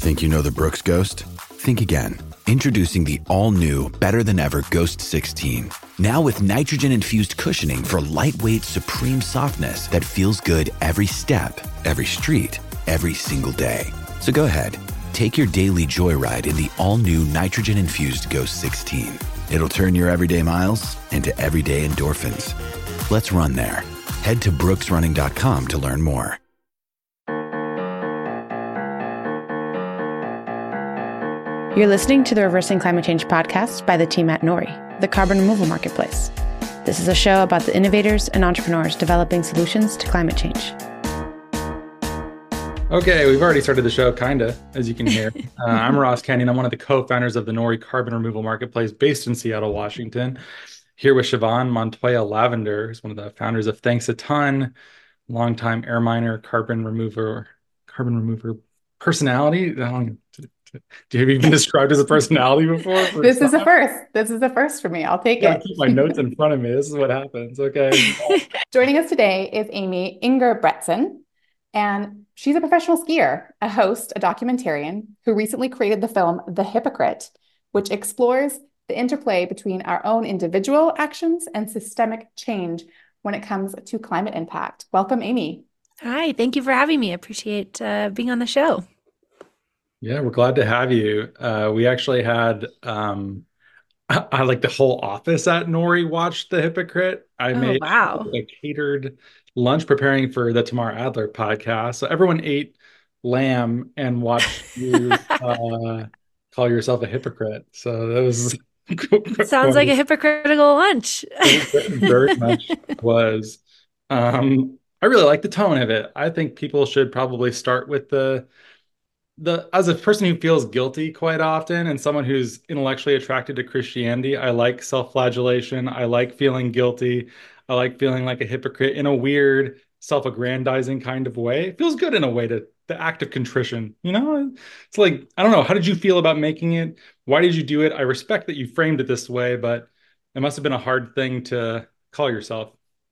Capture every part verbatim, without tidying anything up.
Think you know the Brooks Ghost? Think again. Introducing the all-new, better-than-ever Ghost sixteen. Now with nitrogen-infused cushioning for lightweight, supreme softness that feels good every step, every street, every single day. So go ahead, take your daily joyride in the all-new nitrogen-infused Ghost sixteen. It'll turn your everyday miles into everyday endorphins. Let's run there. Head to brooks running dot com to learn more. You're listening to the Reversing Climate Change podcast by the team at Nori, the carbon removal marketplace. This is a show about the innovators and entrepreneurs developing solutions to climate change. Okay, we've already started the show, kinda, as you can hear. Uh, I'm Ross Kenyon. I'm one of the co-founders of the Nori carbon removal marketplace based in Seattle, Washington. Here with Siobhan Montoya Lavender, who's one of the founders of Thanks a Ton, longtime air miner, carbon remover, carbon remover personality. I don't, have you been described as a personality before? This is a first. This is a first for me. I'll take I it. keep my notes in front of me. This is what happens. Okay. Joining us today is Amy Inger-Bretson, and she's a professional skier, a host, a documentarian who recently created the film The Hypocrite, which explores the interplay between our own individual actions and systemic change when it comes to climate impact. Welcome, Amy. Hi, thank you for having me. I appreciate uh, being on the show. Yeah, we're glad to have you. Uh, we actually had, um, I, I like the whole office at Nori watched The Hypocrite. I Oh, made wow. a catered lunch preparing for the Tamar Adler podcast. So everyone ate lamb and watched you uh, call yourself a hypocrite. So that was Sounds like a hypocritical lunch. It very much was. Um, I really like the tone of it. I think people should probably start with the the as a person who feels guilty quite often and someone who's intellectually attracted to Christianity. I like self-flagellation. I like feeling guilty. I like feeling like a hypocrite in a weird, self-aggrandizing kind of way. It feels good in a way, to the act of contrition. You know, it's like, I don't know. How did you feel about making it? Why did you do it? I respect that you framed it this way, but it must have been a hard thing to call yourself.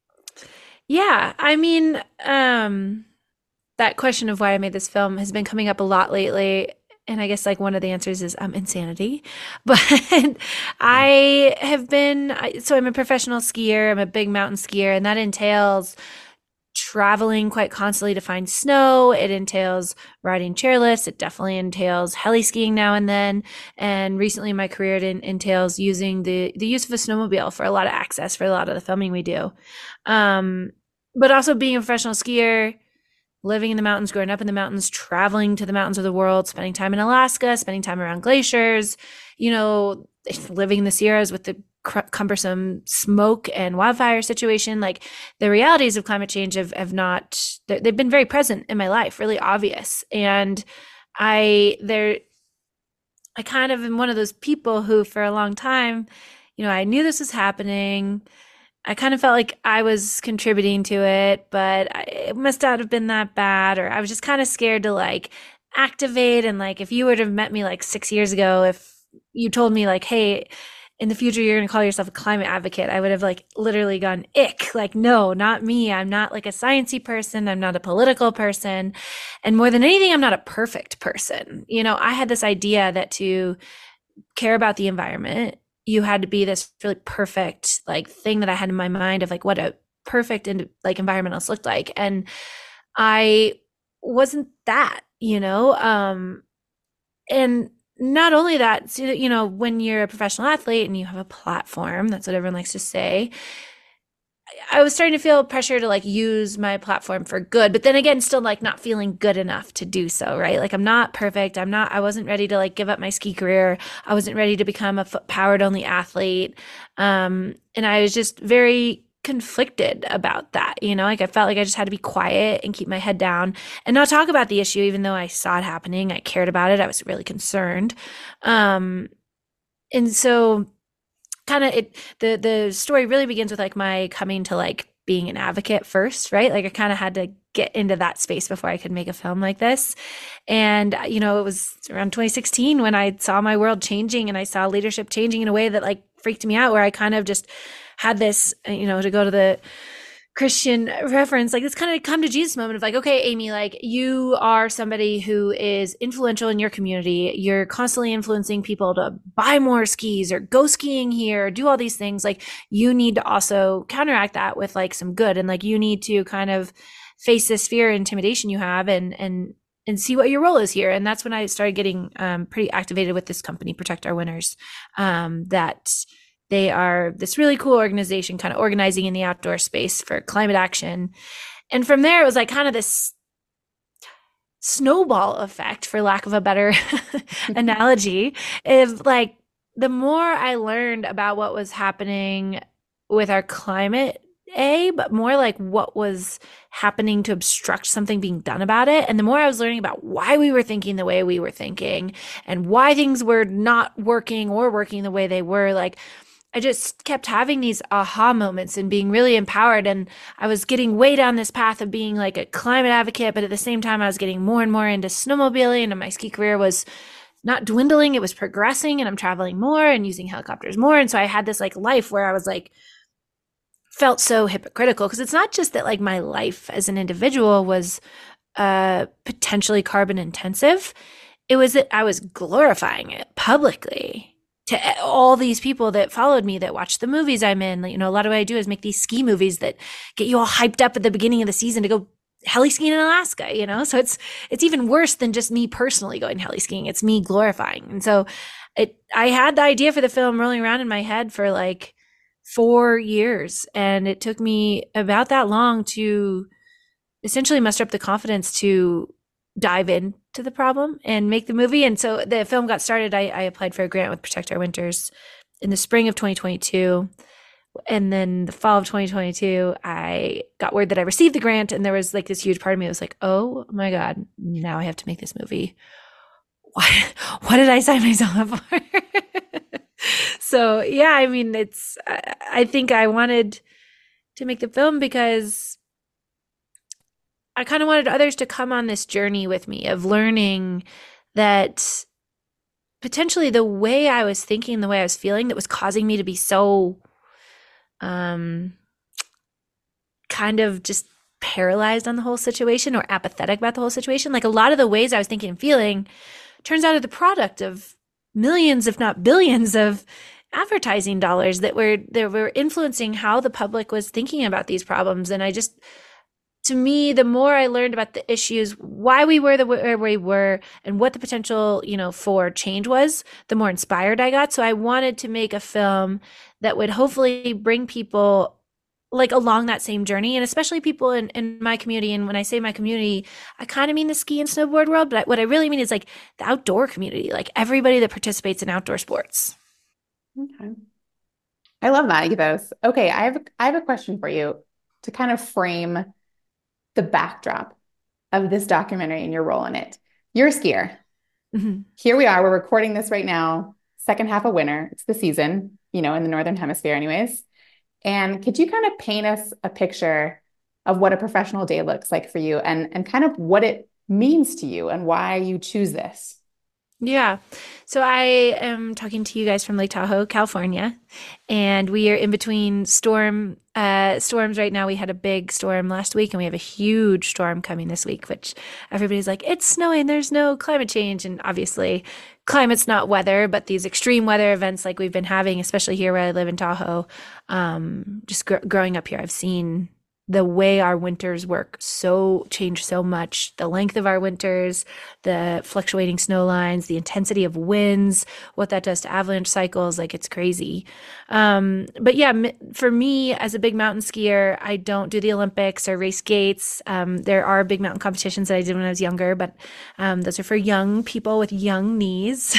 Yeah, I mean, um, that question of why I made this film has been coming up a lot lately. And I guess like one of the answers is um, insanity. But I have been, I- so I'm a professional skier. I'm a big mountain skier, and that entails traveling quite constantly to find snow. It entails riding chairlifts. It definitely entails heli skiing now and then. And recently in my career, it en- entails using the, the use of a snowmobile for a lot of access for a lot of the filming we do. Um, but also being a professional skier, living in the mountains, growing up in the mountains, traveling to the mountains of the world, spending time in Alaska, spending time around glaciers, you know, living in the Sierras with the cr- cumbersome smoke and wildfire situation. Like, the realities of climate change have, have not, they've been very present in my life, really obvious. And I, there, I kind of am one of those people who for a long time, you know, I knew this was happening. I kind of felt like I was contributing to it, but I, it must not have been that bad. Or I was just kind of scared to like activate. And like, if you would have met me like six years ago, if you told me like, hey, in the future, you're going to call yourself a climate advocate, I would have like literally gone ick. Like, no, not me. I'm not like a sciencey person. I'm not a political person. And more than anything, I'm not a perfect person. You know, I had this idea that to care about the environment, you had to be this really perfect like thing that I had in my mind of like what a perfect and like environmentalist looked like. And I wasn't that, you know, um, and not only that, so, you know, when you're a professional athlete and you have a platform, that's what everyone likes to say, I was starting to feel pressure to like use my platform for good, but then again, still like not feeling good enough to do so, right? Like, I'm not perfect. I'm not, I wasn't ready to like give up my ski career. I wasn't ready to become a foot powered only athlete. Um, and I was just very conflicted about that. You know, like I felt like I just had to be quiet and keep my head down and not talk about the issue, even though I saw it happening. I cared about it. I was really concerned. Um, and so kind of it the the story really begins with like my coming to like being an advocate first, right? Like I kind of had to get into that space before I could make a film like this. And you know, it was around twenty sixteen when I saw my world changing and I saw leadership changing in a way that like freaked me out, where I kind of just had this, you know, to go to the Christian reference, like this kind of come to Jesus moment of like, okay, Amy, like you are somebody who is influential in your community. You're constantly influencing people to buy more skis or go skiing here, do all these things. Like you need to also counteract that with like some good. And like you need to kind of face this fear and intimidation you have and and and see what your role is here. And that's when I started getting um, pretty activated with this company, Protect Our Winters, um, that they are this really cool organization kind of organizing in the outdoor space for climate action. And from there, it was like kind of this snowball effect, for lack of a better analogy, of like the more I learned about what was happening with our climate, A, but more like what was happening to obstruct something being done about it. And the more I was learning about why we were thinking the way we were thinking and why things were not working or working the way they were, like I just kept having these aha moments and being really empowered. And I was getting way down this path of being like a climate advocate, but at the same time, I was getting more and more into snowmobiling, and my ski career was not dwindling, it was progressing, and I'm traveling more and using helicopters more. And so I had this like life where I was like, felt so hypocritical, because it's not just that like my life as an individual was uh, potentially carbon intensive. It was that I was glorifying it publicly to all these people that followed me, that watched the movies I'm in. You know, a lot of what I do is make these ski movies that get you all hyped up at the beginning of the season to go heli skiing in Alaska, you know? So it's, it's even worse than just me personally going heli skiing. It's me glorifying. And so it, I had the idea for the film rolling around in my head for like four years. And it took me about that long to essentially muster up the confidence to dive into the problem and make the movie. And so the film got started. I, I applied for a grant with Protect Our Winters in the spring of twenty twenty-two. And then the fall of twenty twenty-two, I got word that I received the grant, and there was like this huge part of me that was like, oh my God, now I have to make this movie. What, what did I sign myself up for? So yeah, I mean, it's, I, I think I wanted to make the film because I kind of wanted others to come on this journey with me of learning that potentially the way I was thinking, the way I was feeling, that was causing me to be so um, kind of just paralyzed on the whole situation or apathetic about the whole situation. Like a lot of the ways I was thinking and feeling turns out are the product of millions, if not billions, of advertising dollars that were that were influencing how the public was thinking about these problems. And I just, to me, the more I learned about the issues, why we were the where we were, and what the potential, you know, for change was, the more inspired I got. So I wanted to make a film that would hopefully bring people like along that same journey, and especially people in, in my community. And when I say my community, I kind of mean the ski and snowboard world, but what I really mean is like the outdoor community, like everybody that participates in outdoor sports. Okay. I love that ethos. Okay, I have I have a question for you to kind of frame the backdrop of this documentary and your role in it. You're a skier. Mm-hmm. Here we are, we're recording this right now, second half of winter. It's the season, you know, in the Northern Hemisphere anyways. And could you kind of paint us a picture of what a professional day looks like for you, and, and kind of what it means to you and why you choose this? Yeah. So I am talking to you guys from Lake Tahoe, California, and we are in between storm uh, storms right now. We had a big storm last week, and we have a huge storm coming this week, which everybody's like, it's snowing, there's no climate change. And obviously climate's not weather, but these extreme weather events like we've been having, especially here where I live in Tahoe, um, just gr- growing up here, I've seen the way our winters work so change so much. The length of our winters, the fluctuating snow lines, the intensity of winds, what that does to avalanche cycles, like it's crazy. Um, but yeah, m- for me as a big mountain skier, I don't do the Olympics or race gates. Um, there are big mountain competitions that I did when I was younger, but um, those are for young people with young knees.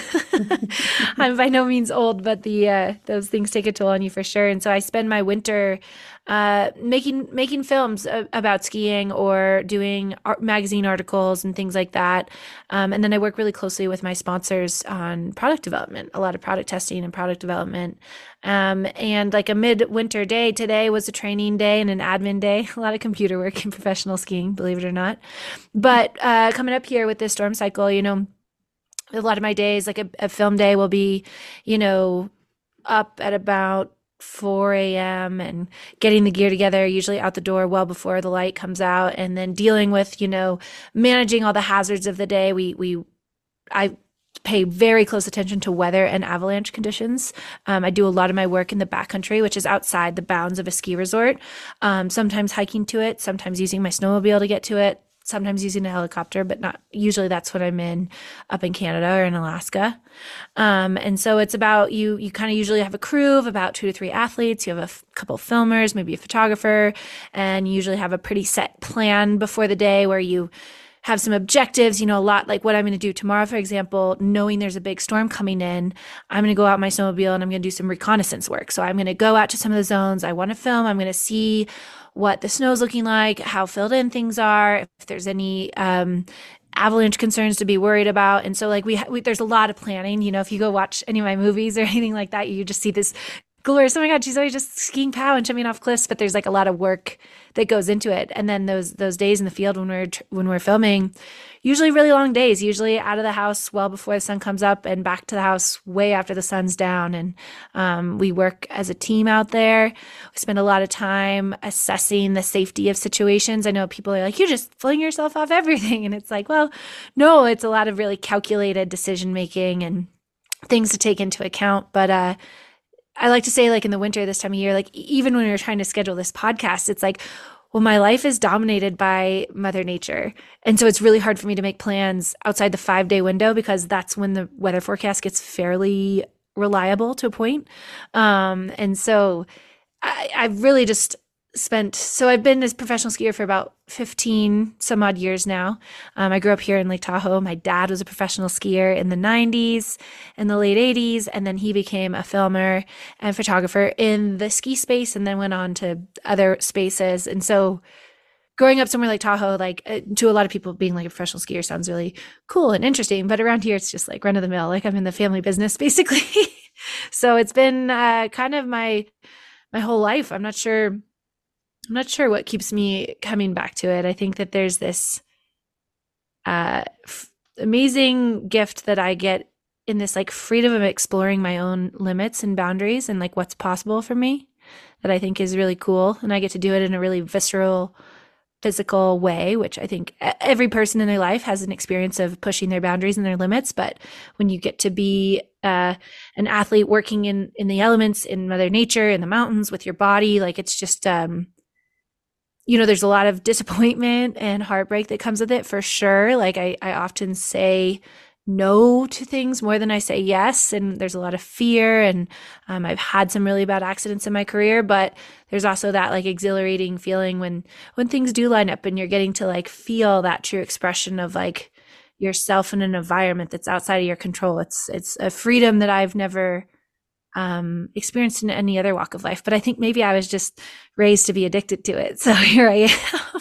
I'm by no means old, but the uh, those things take a toll on you for sure. And so I spend my winter uh, making making films uh, about skiing or doing art, magazine articles and things like that. Um, and then I work really closely with my sponsors on product development, a lot of product testing and product development. Um, and like a midwinter day, today was a training day and an admin day, a lot of computer work in professional skiing, believe it or not. But uh, coming up here with this storm cycle, you know, a lot of my days, like a, a film day will be, you know, up at about four a.m. and getting the gear together, usually out the door well before the light comes out, and then dealing with, you know, managing all the hazards of the day. We, we, I pay very close attention to weather and avalanche conditions. Um, I do a lot of my work in the backcountry, which is outside the bounds of a ski resort. Um, sometimes hiking to it, sometimes using my snowmobile to get to it, sometimes using a helicopter, but not usually. That's what I'm in up in Canada or in Alaska. Um, and so it's about you, you kind of usually have a crew of about two to three athletes. You have a f- couple of filmers, maybe a photographer, and you usually have a pretty set plan before the day where you have some objectives, you know, a lot like what I'm going to do tomorrow, for example, knowing there's a big storm coming in, I'm going to go out my snowmobile and I'm going to do some reconnaissance work. So I'm going to go out to some of the zones I want to film. I'm going to see what the snow's looking like, how filled in things are, if there's any um, avalanche concerns to be worried about. And so like we, we, there's a lot of planning, you know, if you go watch any of my movies or anything like that, you just see this glorious, oh my God, she's always just skiing pow and jumping off cliffs, but there's like a lot of work that goes into it. And then those those days in the field when we're when we're filming, usually really long days, usually out of the house well before the sun comes up and back to the house way after the sun's down. And um, we work as a team out there. We spend a lot of time assessing the safety of situations. I know people are like, you just fling yourself off everything. And it's like, well, no, it's a lot of really calculated decision making and things to take into account. But uh I like to say, like in the winter this time of year, like even when we were trying to schedule this podcast, it's like, well, my life is dominated by Mother Nature. And so it's really hard for me to make plans outside the five day window because that's when the weather forecast gets fairly reliable to a point. Um, and so I, I've really just spent, so I've been a professional skier for about fifteen some odd years now. Um, I grew up here in Lake Tahoe. My dad was a professional skier in the nineties and the late eighties. And then he became a filmer and photographer in the ski space and then went on to other spaces. And so growing up somewhere like Tahoe, like uh, to a lot of people being like a professional skier sounds really cool and interesting. But around here, it's just like run of the mill. Like I'm in the family business basically. So it's been uh, kind of my, my whole life. I'm not sure I'm not sure what keeps me coming back to it. I think that there's this uh, f- amazing gift that I get in this like freedom of exploring my own limits and boundaries and like what's possible for me that I think is really cool. And I get to do it in a really visceral, physical way, which I think every person in their life has an experience of pushing their boundaries and their limits. But when you get to be uh, an athlete working in, in the elements, in Mother Nature, in the mountains with your body, like it's just, um, you know, there's a lot of disappointment and heartbreak that comes with it for sure. Like I, I often say no to things more than I say yes. And there's a lot of fear and um, I've had some really bad accidents in my career, but there's also that like exhilarating feeling when, when things do line up and you're getting to like feel that true expression of like yourself in an environment that's outside of your control. It's, it's a freedom that I've never um, experienced in any other walk of life, but I think maybe I was just raised to be addicted to it. So here I am.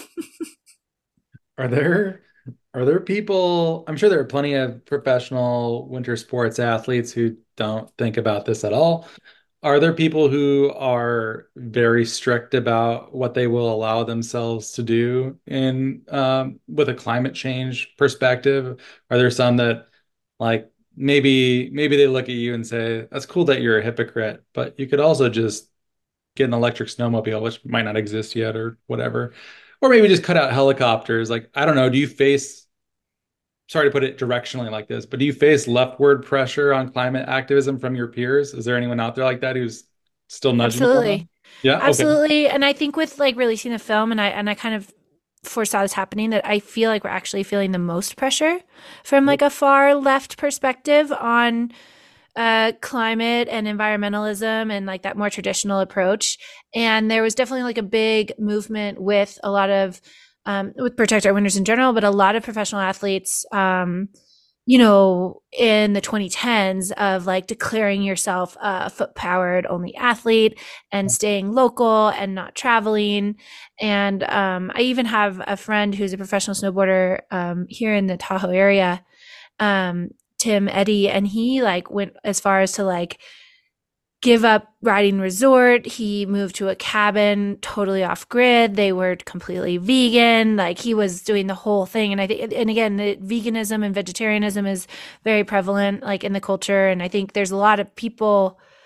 Are there, are there people, I'm sure there are plenty of professional winter sports athletes who don't think about this at all. Are there people who are very strict about what they will allow themselves to do in um, with a climate change perspective? Are there some that like maybe maybe they look at you and say, that's cool that you're a hypocrite, but you could also just get an electric snowmobile, which might not exist yet or whatever. Or maybe just cut out helicopters. Like, I don't know, do you face, sorry to put it directionally like this, but do you face leftward pressure on climate activism from your peers? Is there anyone out there like that who's still nudging? Absolutely. Yeah. Absolutely. Okay. And I think with like releasing the film and I and I kind of foresaw this happening, that I feel like we're actually feeling the most pressure from like a far left perspective on uh, climate and environmentalism and like that more traditional approach. And there was definitely like a big movement with a lot of, um, with Protect Our Winters in general, but a lot of professional athletes, um, you know, in the twenty tens of like declaring yourself a foot powered only athlete and staying local and not traveling. And um, I even have a friend who's a professional snowboarder um, here in the Tahoe area, um, Tim Eddy, and he like went as far as to like give up riding resort. He moved to a cabin totally off grid. They were completely vegan. Like he was doing the whole thing. And I think, and again, the veganism and vegetarianism is very prevalent like in the culture. And I think there's a lot of people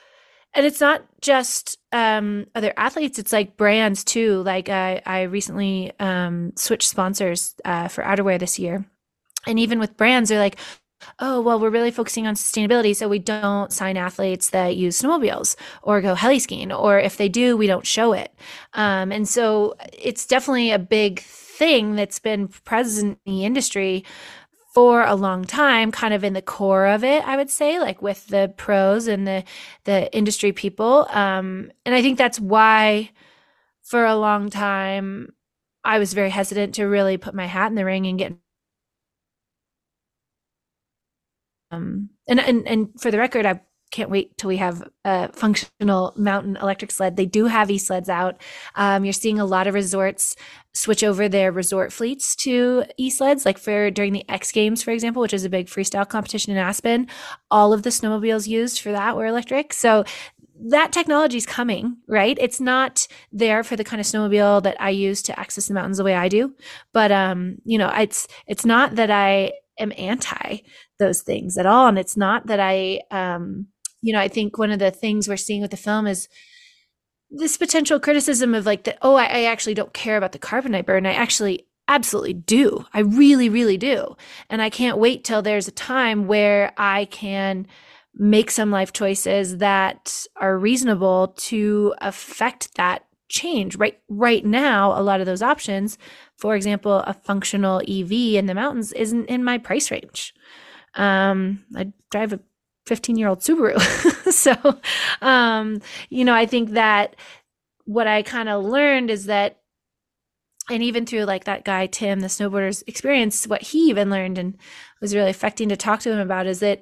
And it's not just um, other athletes, it's like brands too. Like I, I recently um, switched sponsors uh, for outerwear this year. And even with brands, they're like, oh, well, we're really focusing on sustainability, so we don't sign athletes that use snowmobiles or go heli skiing, or if they do, we don't show it. Um, and so it's definitely a big thing that's been present in the industry for a long time, kind of in the core of it, I would say, like with the pros and the the industry people. Um, and I think that's why for a long time I was very hesitant to really put my hat in the ring and get Um, and, and and for the record, I can't wait till we have a functional mountain electric sled. They do have e-sleds out. Um, you're seeing a lot of resorts switch over their resort fleets to e-sleds, like for during the X Games, for example, which is a big freestyle competition in Aspen. All of the snowmobiles used for that were electric. So that technology is coming, right? It's not there for the kind of snowmobile that I use to access the mountains the way I do. But um, you know, it's it's not that I am anti those things at all. And it's not that I, um, you know, I think one of the things we're seeing with the film is this potential criticism of like that, oh, I, I actually don't care about the carbon I burn. I actually absolutely do. I really, really do. And I can't wait till there's a time where I can make some life choices that are reasonable to affect that change. Right, right now, a lot of those options, for example, a functional E V in the mountains isn't in my price range. Um, I drive a fifteen year old Subaru. so, um, you know, I think that what I kind of learned is that, and even through like that guy, Tim, the snowboarder's experience, what he even learned and was really affecting to talk to him about is that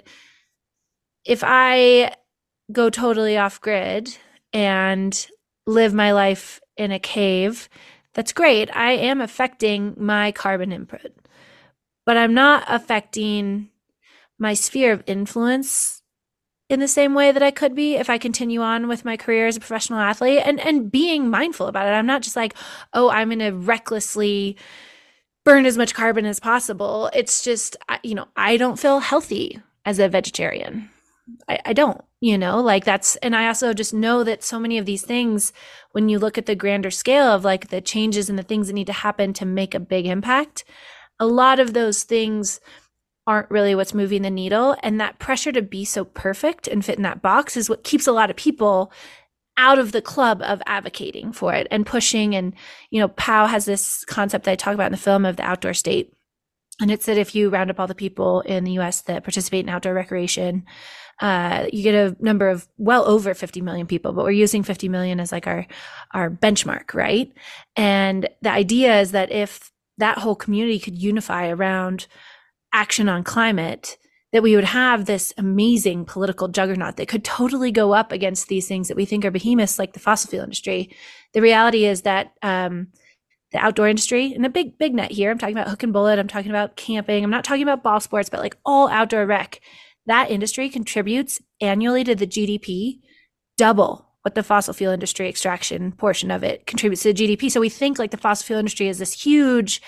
if I go totally off grid and live my life in a cave, that's great. I am affecting my carbon input, but I'm not affecting my sphere of influence in the same way that I could be if I continue on with my career as a professional athlete, and and being mindful about it. I'm not just like, oh, I'm going to recklessly burn as much carbon as possible. It's just, you know, I don't feel healthy as a vegetarian. I, I don't, you know, like that's, and I also just know that so many of these things, when you look at the grander scale of like the changes and the things that need to happen to make a big impact, a lot of those things aren't really what's moving the needle. And that pressure to be so perfect and fit in that box is what keeps a lot of people out of the club of advocating for it and pushing. And, you know, Powell has this concept that I talk about in the film of the outdoor state. And it's that if you round up all the people in the U S that participate in outdoor recreation, uh, you get a number of well over fifty million people, but we're using fifty million as like our, our benchmark, right? And the idea is that if that whole community could unify around action on climate, that we would have this amazing political juggernaut that could totally go up against these things that we think are behemoths like the fossil fuel industry. The reality is that um, the outdoor industry, and a big, big net here, I'm talking about hook and bullet, I'm talking about camping, I'm not talking about ball sports, but like all outdoor rec, that industry contributes annually to the G D P double what the fossil fuel industry extraction portion of it contributes to the G D P. So we think like the fossil fuel industry is this huge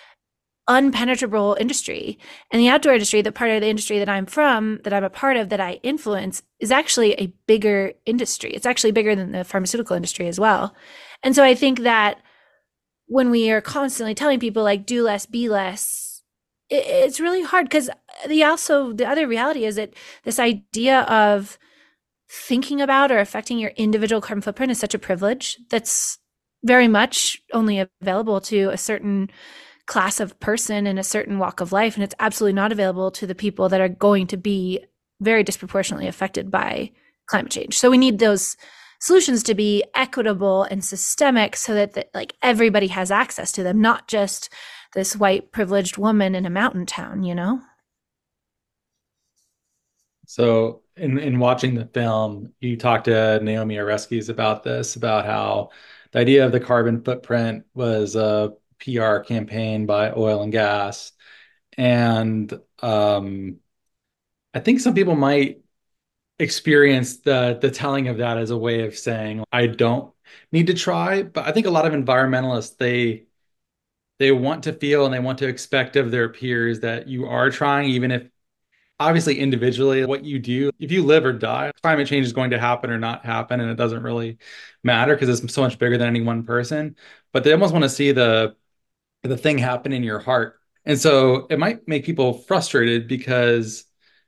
unpenetrable industry, and the outdoor industry, the part of the industry that I'm from, that I'm a part of, that I influence, is actually a bigger industry. It's actually bigger than the pharmaceutical industry as well. And so I think that when we are constantly telling people like do less, be less, it, it's really hard, because the also the other reality is that this idea of thinking about or affecting your individual carbon footprint is such a privilege that's very much only available to a certain class of person in a certain walk of life. And it's absolutely not available to the people that are going to be very disproportionately affected by climate change. So we need those solutions to be equitable and systemic so that, that like everybody has access to them, not just this white privileged woman in a mountain town, you know? So in, in watching the film, you talked to Naomi Oreskes about this, about how the idea of the carbon footprint was a P R campaign by oil and gas. And um, I think some people might experience the the telling of that as a way of saying, I don't need to try. But I think a lot of environmentalists, they they want to feel and they want to expect of their peers that you are trying, even if obviously individually what you do, if you live or die, climate change is going to happen or not happen, and it doesn't really matter because it's so much bigger than any one person. But they almost want to see the the thing happen in your heart. And so it might make people frustrated because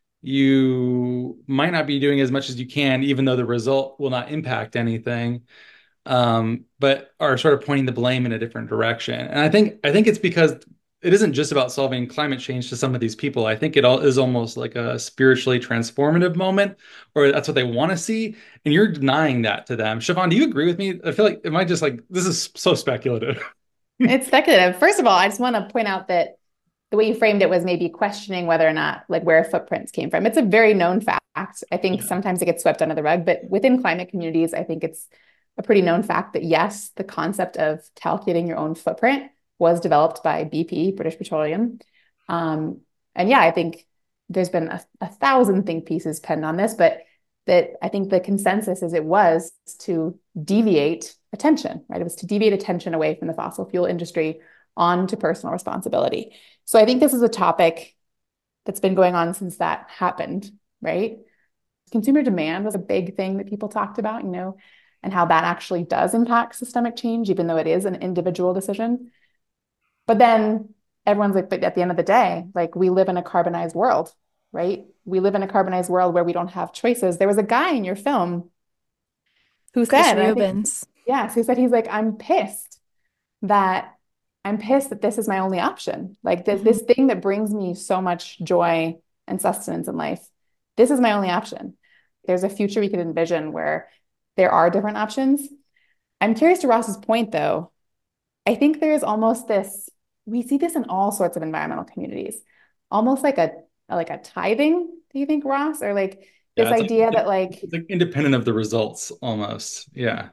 you might not be doing as much as you can, even though the result will not impact anything, um, but are sort of pointing the blame in a different direction. And I think I think it's because it isn't just about solving climate change to some of these people. I think it all is almost like a spiritually transformative moment, or that's what they want to see, and you're denying that to them. Siobhan, do you agree with me? I feel like, am I just like, this is so speculative? It's speculative. First of all, I just want to point out that the way you framed it was maybe questioning whether or not like where footprints came from. It's a very known fact. I think Yeah. sometimes it gets swept under the rug, but within climate communities, I think it's a pretty known fact that yes, the concept of calculating your own footprint was developed by B P, British Petroleum. Um, and yeah, I think there's been a, a thousand think pieces penned on this, but that I think the consensus is it was to deviate attention, right? It was to deviate attention away from the fossil fuel industry onto personal responsibility. So I think this is a topic that's been going on since that happened, right? Consumer demand was a big thing that people talked about, you know, and how that actually does impact systemic change, even though it is an individual decision. But then everyone's like, but at the end of the day, like we live in a carbonized world, right? We live in a carbonized world where we don't have choices. There was a guy in your film who Chris said, I think, Rubens. yes, who said he's like, I'm pissed that I'm pissed that this is my only option. Like this, Mhm. this thing that brings me so much joy and sustenance in life, this is my only option. There's a future we could envision where there are different options. I'm curious to Ross's point, though. I think there is almost this, we see this in all sorts of environmental communities, almost like a like a tithing, do you think, Ross? Or like this Yeah, it's like, idea that like, it's like independent of the results almost. Yeah.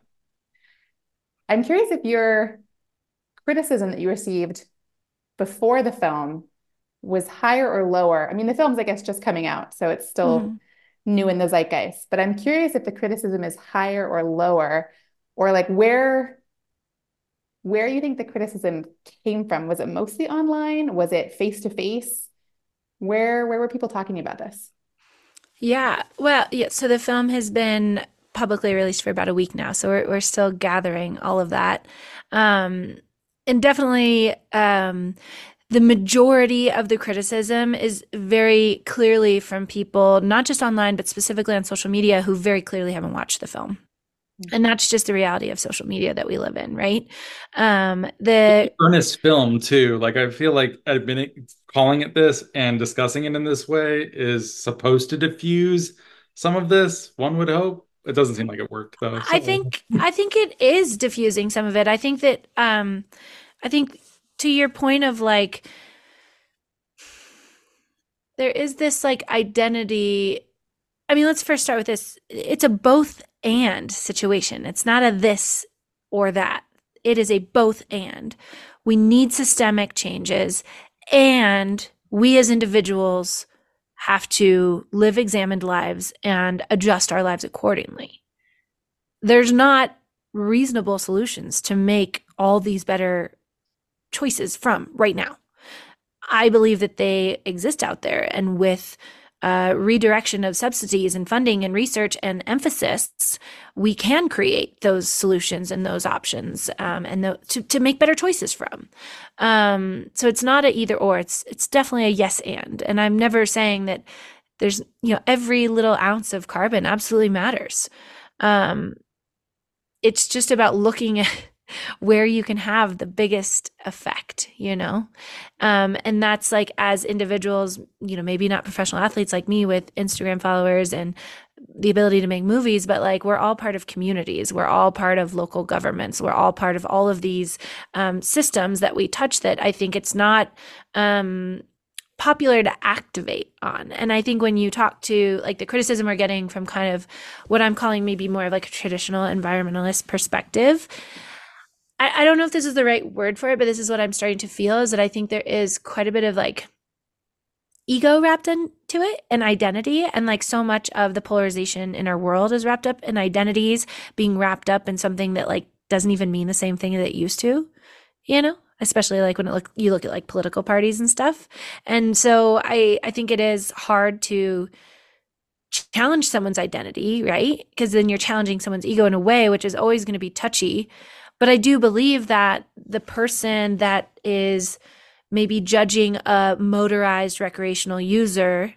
I'm curious if your criticism that you received before the film was higher or lower. I mean, the film's, I guess, just coming out, so it's still Mhm. new in the zeitgeist. But I'm curious if the criticism is higher or lower, or like where where you think the criticism came from. Was it mostly online? Was it face to face? Where where were people talking about this? Yeah. Well, yeah. So the film has been publicly released for about a week now, so we're we're still gathering all of that, um, and definitely um, the majority of the criticism is very clearly from people, not just online, but specifically on social media, who very clearly haven't watched the film. And that's just the reality of social media that we live in, right? Um, the Earnest film too. Like I feel like I've been calling it this and discussing it in this way is supposed to diffuse some of this, one would hope. It doesn't seem like it worked though. I So think I think it is diffusing some of it. I think that um, I think to your point of like there is this like identity. I mean, let's first start with this. It's a both and situation. It's not a this or that. It is a both and. We need systemic changes, and we as individuals have to live examined lives and adjust our lives accordingly. There's not reasonable solutions to make all these better choices from right now. I believe that they exist out there, and with uh, redirection of subsidies and funding and research and emphasis, we can create those solutions and those options, um, and the, to to make better choices from. Um, so it's not a either or. It's it's definitely a yes and. And I'm never saying that there's you know every little ounce of carbon absolutely matters. Um, it's just about looking at where you can have the biggest effect, you know? Um, and that's like as individuals, you know, maybe not professional athletes like me with Instagram followers and the ability to make movies, but like we're all part of communities. We're all part of local governments. We're all part of all of these um, systems that we touch that I think it's not um, popular to activate on. And I think when you talk to like the criticism we're getting from kind of what I'm calling maybe more of like a traditional environmentalist perspective, I, I don't know if this is the right word for it, but this is what I'm starting to feel is that I think there is quite a bit of like ego wrapped into it and identity. And like so much of the polarization in our world is wrapped up in identities being wrapped up in something that like doesn't even mean the same thing that it used to, you know? especially like when it look, you look at like political parties and stuff. And so I, I think it is hard to challenge someone's identity, right? Because then you're challenging someone's ego in a way, which is always going to be touchy. But I do believe that the person that is maybe judging a motorized recreational user,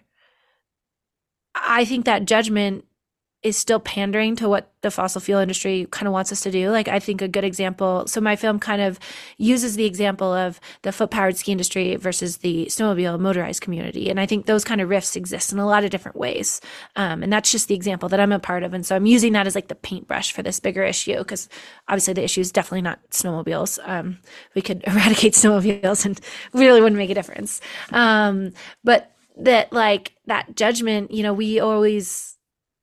I think that judgment is still pandering to what the fossil fuel industry kind of wants us to do. Like, I think a good example, so my film kind of uses the example of the foot-powered ski industry versus the snowmobile motorized community. And I think those kind of rifts exist in a lot of different ways. Um, and that's just the example that I'm a part of. And so I'm using that as like the paintbrush for this bigger issue, because obviously the issue is definitely not snowmobiles. Um, we could eradicate snowmobiles and we really wouldn't make a difference. Um, but that like that judgment, you know, we always,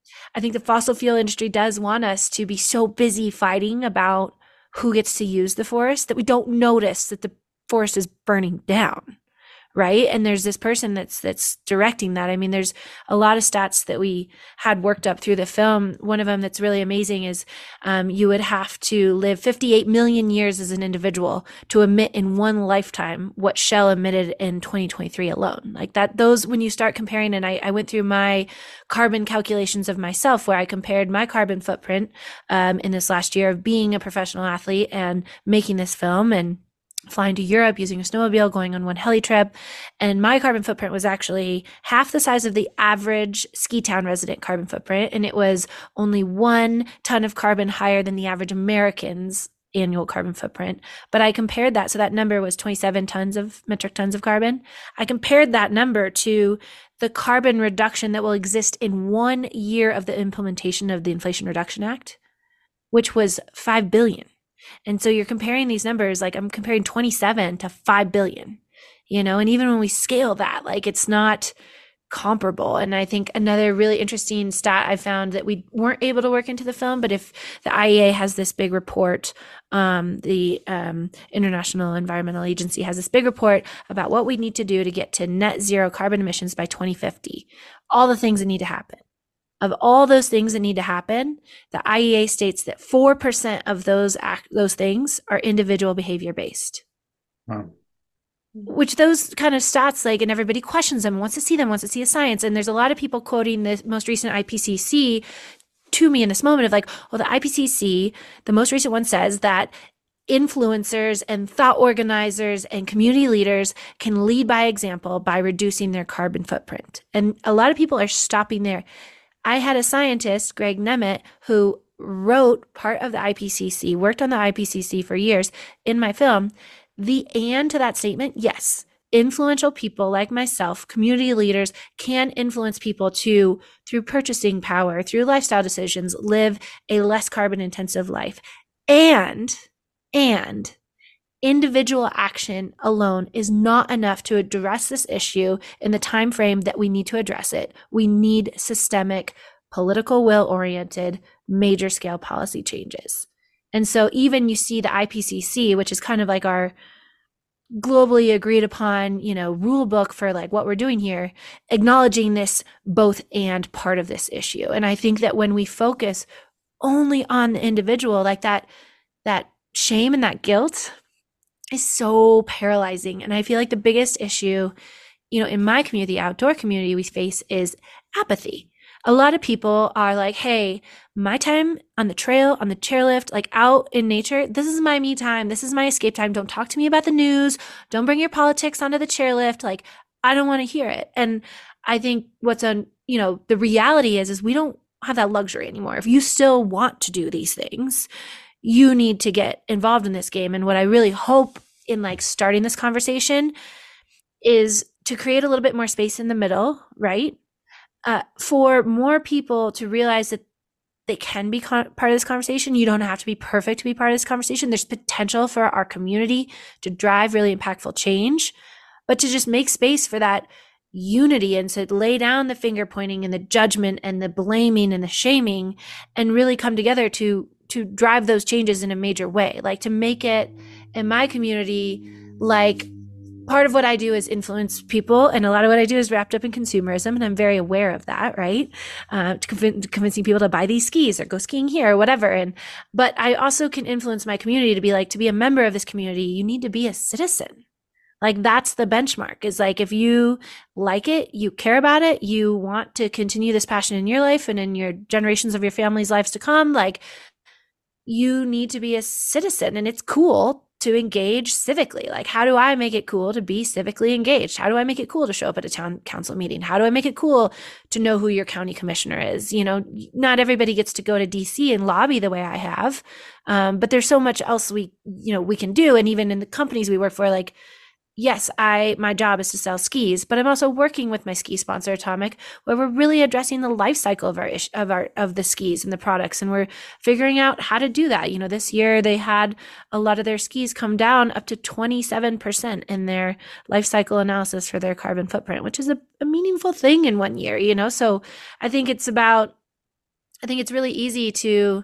I think the fossil fuel industry does want us to be so busy fighting about who gets to use the forest that we don't notice that the forest is burning down, right? And there's this person that's that's directing that. I mean, there's a lot of stats that we had worked up through the film. One of them that's really amazing is um, you would have to live fifty-eight million years as an individual to emit in one lifetime what Shell emitted in twenty twenty-three alone. Like that, those, when you start comparing, and I, I went through my carbon calculations of myself where I compared my carbon footprint um, in this last year of being a professional athlete and making this film and flying to Europe, using a snowmobile, going on one heli trip. And my carbon footprint was actually half the size of the average ski town resident carbon footprint. And it was only one ton of carbon higher than the average American's annual carbon footprint. But I compared that. So that number was twenty-seven tons of metric tons of carbon. I compared that number to the carbon reduction that will exist in one year of the implementation of the Inflation Reduction Act, which was five billion. And so you're comparing these numbers, like I'm comparing twenty-seven to five billion, you know, and even when we scale that, like it's not comparable. And I think another really interesting stat I found that we weren't able to work into the film, but if the I E A has this big report, um, the um, International Environmental Agency has this big report about what we need to do to get to net zero carbon emissions by twenty fifty, all the things that need to happen. Of all those things that need to happen, the I E A states that four percent of those act, those things are individual behavior based. Wow. Which those kind of stats, like, and everybody questions them, wants to see them, wants to see a science. And there's a lot of people quoting the most recent I P C C to me in this moment of like, well, the I P C C, the most recent one says that influencers and thought organizers and community leaders can lead by example by reducing their carbon footprint. And a lot of people are stopping there. I had a scientist, Greg Nemeth, who wrote part of the I P C C, worked on the I P C C for years in my film. The and to that statement, yes, influential people like myself, community leaders can influence people to, through purchasing power, through lifestyle decisions, live a less carbon intensive life. And, and individual action alone is not enough to address this issue in the time frame that we need to address it. We need systemic, political will oriented, major scale policy changes. And so even you see the I P C C, which is kind of like our globally agreed upon, you know, rule book for like what we're doing here, acknowledging this both and part of this issue. And I think that when we focus only on the individual, like that, that shame and that guilt is so paralyzing. And I feel like the biggest issue, you know, in my community, the outdoor community we face is apathy. A lot of people are like, hey, my time on the trail, on the chairlift, like out in nature, this is my me time. This is my escape time. Don't talk to me about the news. Don't bring your politics onto the chairlift. Like, I don't want to hear it. And I think what's on, you know, the reality is, is we don't have that luxury anymore. If you still want to do these things, you need to get involved in this game. And what I really hope in like starting this conversation is to create a little bit more space in the middle, right? Uh, for more people to realize that they can be con- part of this conversation. You don't have to be perfect to be part of this conversation. There's potential for our community to drive really impactful change, but to just make space for that unity and to lay down the finger pointing and the judgment and the blaming and the shaming and really come together to to drive those changes in a major way. Like to make it in my community like part of what I do is influence people, and a lot of what I do is wrapped up in consumerism, and I'm very aware of that, right? Uh, to conv- convincing people to buy these skis or go skiing here or whatever. And but I also can influence my community to be like, to be a member of this community, you need to be a citizen. Like that's the benchmark, is like, if you like it, you care about it, you want to continue this passion in your life and in your generations of your family's lives to come, like you need to be a citizen. And it's cool to engage civically. Like, how do I make it cool to be civically engaged? How do I make it cool to show up at a town council meeting? How do I make it cool to know who your county commissioner is? You know, not everybody gets to go to D C and lobby the way I have. Um, but there's so much else we, you know, we can do. And even in the companies we work for, like, yes, I my job is to sell skis, but I'm also working with my ski sponsor, Atomic, where we're really addressing the life cycle of our of our of the skis and the products, and we're figuring out how to do that. You know, this year they had a lot of their skis come down up to twenty-seven percent in their life cycle analysis for their carbon footprint, which is a, a meaningful thing in one year. You know, so I think it's about, I think it's really easy to,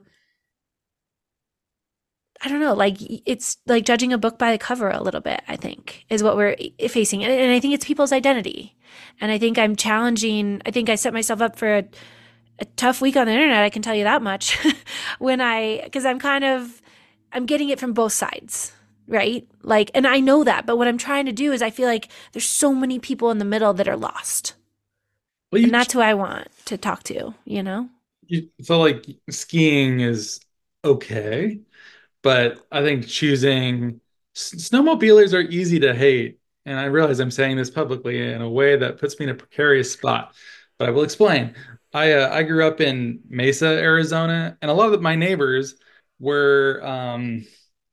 I don't know, like it's like judging a book by the cover a little bit, I think, is what we're facing. And, and I think it's people's identity. And I think I'm challenging, I think I set myself up for a, a tough week on the internet, I can tell you that much, when I, because I'm kind of, I'm getting it from both sides, right? Like, and I know that, but what I'm trying to do is I feel like there's so many people in the middle that are lost. Well, you, and that's who I want to talk to, you know? You, so like skiing is okay. But I think choosing snowmobilers are easy to hate. And I realize I'm saying this publicly in a way that puts me in a precarious spot, but I will explain. I uh, I grew up in Mesa, Arizona, and a lot of my neighbors were um,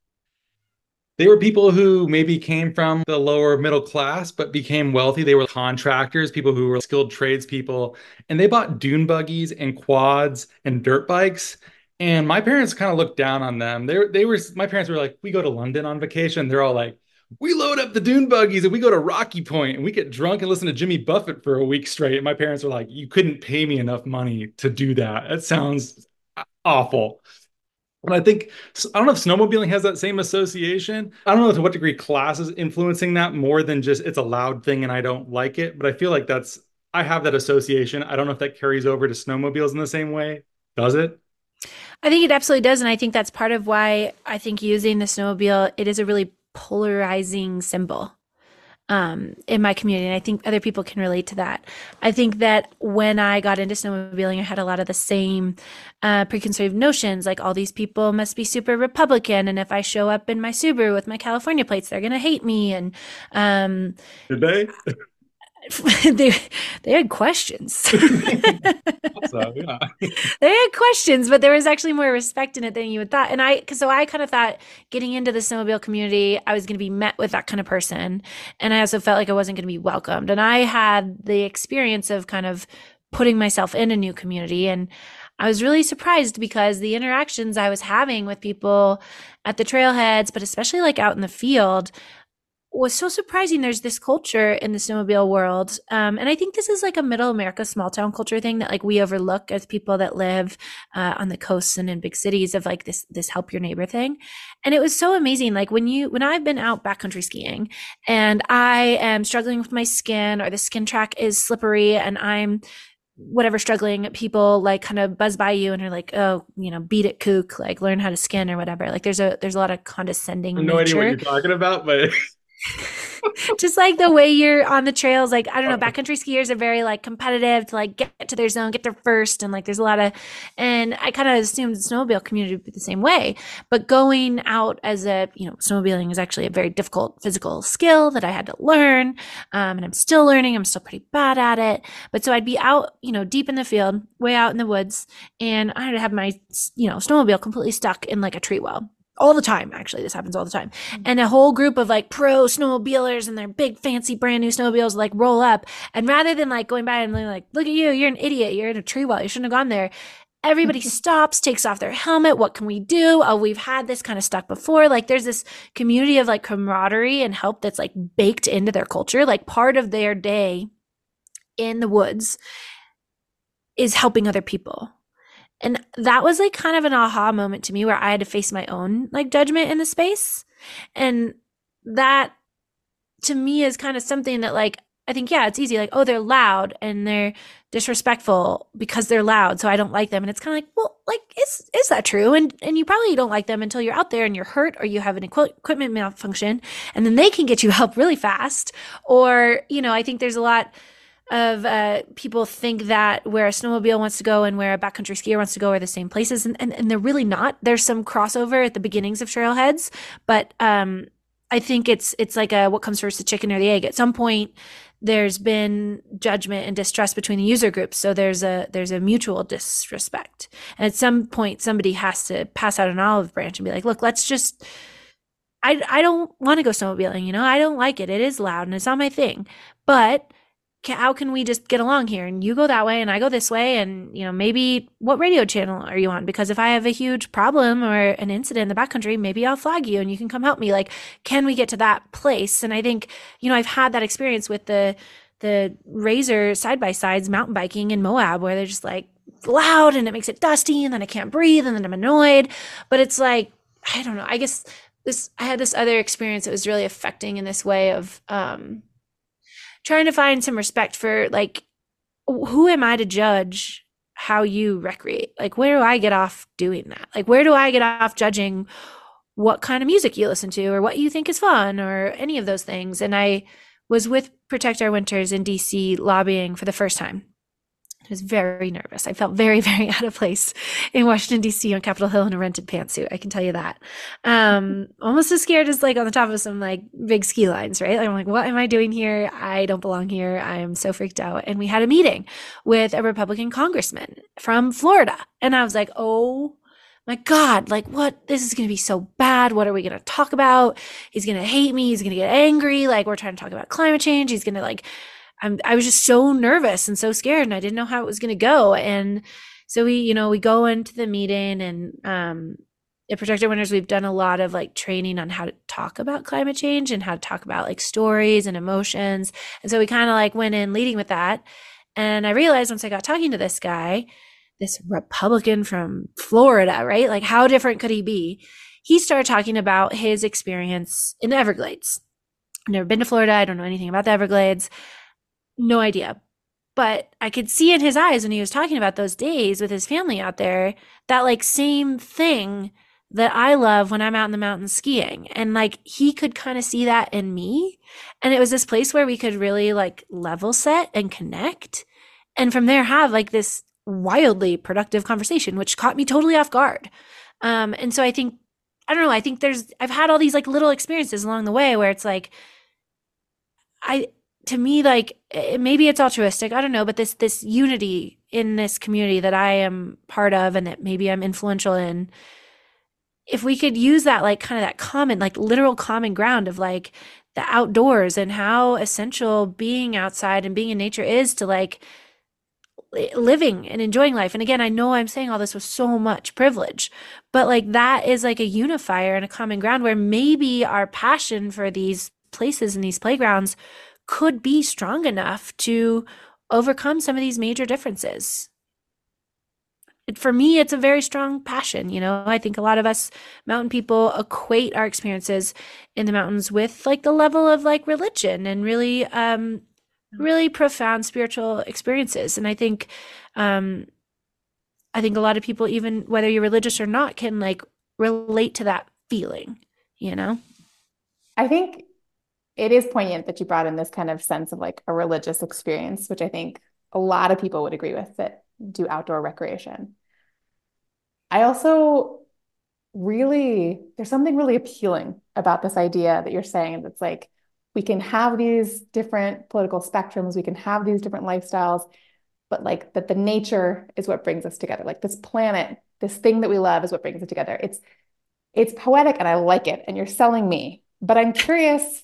they were people who maybe came from the lower middle class, but became wealthy. They were contractors, people who were skilled tradespeople, and they bought dune buggies and quads and dirt bikes. And my parents kind of looked down on them. They were, they were, my parents were like, we go to London on vacation. They're all like, we load up the dune buggies and we go to Rocky Point and we get drunk and listen to Jimmy Buffett for a week straight. And my parents were like, you couldn't pay me enough money to do that. That sounds awful. And I think, I don't know if snowmobiling has that same association. I don't know to what degree class is influencing that more than just it's a loud thing and I don't like it. But I feel like that's, I have that association. I don't know if that carries over to snowmobiles in the same way. Does it? I think it absolutely does. And I think that's part of why I think using the snowmobile, it is a really polarizing symbol um, in my community. And I think other people can relate to that. I think that when I got into snowmobiling, I had a lot of the same uh, preconceived notions, like all these people must be super Republican. And if I show up in my Subaru with my California plates, they're going to hate me. And um, did they? they they had questions. So, yeah. They had questions, but there was actually more respect in it than you would thought. And I, so I kind of thought getting into the snowmobile community, I was going to be met with that kind of person. And I also felt like I wasn't going to be welcomed. And I had the experience of kind of putting myself in a new community. And I was really surprised because the interactions I was having with people at the trailheads, but especially like out in the field, was so surprising. There's this culture in the snowmobile world. Um, and I think this is like a middle America small town culture thing that like we overlook as people that live uh, on the coasts and in big cities, of like this, this help your neighbor thing. And it was so amazing. Like when you, when I've been out backcountry skiing and I am struggling with my skin, or the skin track is slippery and I'm whatever struggling, people like kind of buzz by you and are like, oh, you know, beat it, kook, like learn how to skin or whatever. Like there's a, there's a lot of condescending I have no nature. idea what you're talking about, but just like the way you're on the trails, like, I don't know, backcountry skiers are very like competitive to like get to their zone, get there first. And like, there's a lot of, and I kind of assumed the snowmobile community would be the same way, but going out as a, you know, snowmobiling is actually a very difficult physical skill that I had to learn. Um, and I'm still learning. I'm still pretty bad at it. But so I'd be out, you know, deep in the field, way out in the woods, and I'd have my, you know, snowmobile completely stuck in like a tree well. All the time, actually. This happens all the time. And a whole group of like pro snowmobilers and their big fancy brand new snowmobiles like roll up. And rather than like going by and like, look at you, you're an idiot, you're in a tree well, you shouldn't have gone there. Everybody stops, takes off their helmet. What can we do? Oh, we've had this kind of stuff before. Like there's this community of like camaraderie and help that's like baked into their culture. Like part of their day in the woods is helping other people. And that was like kind of an aha moment to me, where I had to face my own like judgment in the space. And that to me is kind of something that like, I think, yeah, it's easy. Like, oh, they're loud and they're disrespectful because they're loud, so I don't like them. And it's kind of like, well, like, is is that true? And and you probably don't like them until you're out there and you're hurt or you have an equi- equipment malfunction, and then they can get you help really fast. Or, you know, I think there's a lot of uh, people think that where a snowmobile wants to go and where a backcountry skier wants to go are the same places, and, and, and they're really not. There's some crossover at the beginnings of trailheads, but um, I think it's it's like a what comes first, the chicken or the egg. At some point, there's been judgment and distrust between the user groups, so there's a there's a mutual disrespect, and at some point, somebody has to pass out an olive branch and be like, "Look, let's just." I I don't want to go snowmobiling, you know. I don't like it. It is loud and it's not my thing, but how can we just get along here? And you go that way and I go this way. And, you know, maybe what radio channel are you on? Because if I have a huge problem or an incident in the backcountry, maybe I'll flag you and you can come help me. Like, can we get to that place? And I think, you know, I've had that experience with the, the Razor side-by-sides mountain biking in Moab, where they're just like loud and it makes it dusty and then I can't breathe and then I'm annoyed. But it's like, I don't know. I guess this, I had this other experience that was really affecting in this way of, um, trying to find some respect for, like, who am I to judge how you recreate? Like, where do I get off doing that? Like, where do I get off judging what kind of music you listen to or what you think is fun or any of those things? And I was with Protect Our Winters in D C lobbying for the first time. I was very nervous. I felt very, very out of place in Washington, D C on Capitol Hill in a rented pantsuit. I can tell you that. Um, almost as scared as like on the top of some like big ski lines, right? I'm like, what am I doing here? I don't belong here. I am so freaked out. And we had a meeting with a Republican congressman from Florida. And I was like, oh my God, like what? This is going to be so bad. What are we going to talk about? He's going to hate me. He's going to get angry. Like, we're trying to talk about climate change. He's going to like, I'm, I was just so nervous and so scared and I didn't know how it was going to go. And so we, you know, we go into the meeting and um, at Protect Our Winters, we've done a lot of like training on how to talk about climate change and how to talk about like stories and emotions. And so we kind of like went in leading with that. And I realized once I got talking to this guy, this Republican from Florida, right? Like, how different could he be? He started talking about his experience in the Everglades. I've never been to Florida. I don't know anything about the Everglades. No idea. But I could see in his eyes when he was talking about those days with his family out there, that like same thing that I love when I'm out in the mountains skiing. And like, he could kind of see that in me. And it was this place where we could really like level set and connect. And from there have like this wildly productive conversation, which caught me totally off guard. Um, and so I think, I don't know, I think there's, I've had all these like little experiences along the way where it's like, I, to me, like, maybe it's altruistic, I don't know, but this this unity in this community that I am part of and that maybe I'm influential in, if we could use that, like, kind of that common, like, literal common ground of, like, the outdoors and how essential being outside and being in nature is to, like, living and enjoying life. And again, I know I'm saying all this with so much privilege, but, like, that is, like, a unifier and a common ground where maybe our passion for these places and these playgrounds could be strong enough to overcome some of these major differences. For me, it's a very strong passion. You know, I think a lot of us mountain people equate our experiences in the mountains with like the level of like religion and really, um, really profound spiritual experiences. And I think, um, I think a lot of people, even whether you're religious or not, can like relate to that feeling, you know? I think it is poignant that you brought in this kind of sense of like a religious experience, which I think a lot of people would agree with that do outdoor recreation. I also really, there's something really appealing about this idea that you're saying that's like, we can have these different political spectrums, we can have these different lifestyles, but like that the nature is what brings us together. Like this planet, this thing that we love is what brings it together. It's, it's poetic and I like it and you're selling me, but I'm curious,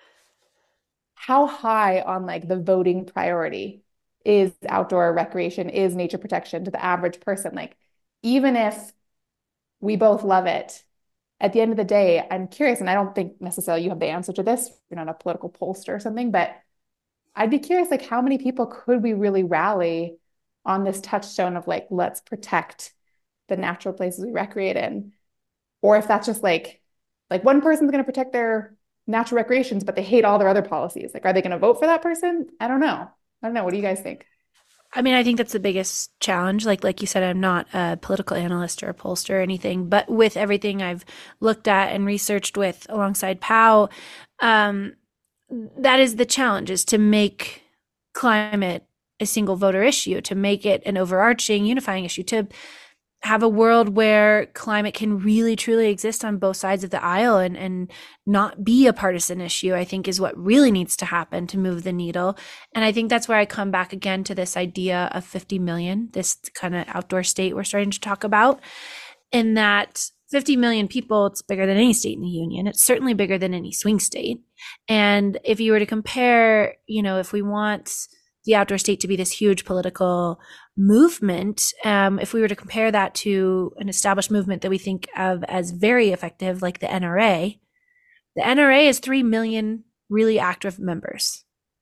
how high on like the voting priority is outdoor recreation, is nature protection to the average person? Like, even if we both love it, at the end of the day, I'm curious, and I don't think necessarily you have the answer to this, you're not a political pollster or something, but I'd be curious, like, how many people could we really rally on this touchstone of like, let's protect the natural places we recreate in? Or if that's just like, like one person's going to protect their natural recreations, but they hate all their other policies. Like, are they going to vote for that person? I don't know. I don't know. What do you guys think? I mean, I think that's the biggest challenge. Like, like you said, I'm not a political analyst or a pollster or anything, but with everything I've looked at and researched with alongside Powell, um, that is the challenge, is to make climate a single voter issue, to make it an overarching unifying issue, to have a world where climate can really truly exist on both sides of the aisle and, and not be a partisan issue, I think is what really needs to happen to move the needle. And I think that's where I come back again to this idea of fifty million, this kind of outdoor state we're starting to talk about, in that fifty million people, it's bigger than any state in the union. It's certainly bigger than any swing state. And if you were to compare, you know, if we want the outdoor state to be this huge political movement, um, if we were to compare that to an established movement that we think of as very effective, like the N R A, the N R A is three million really active members.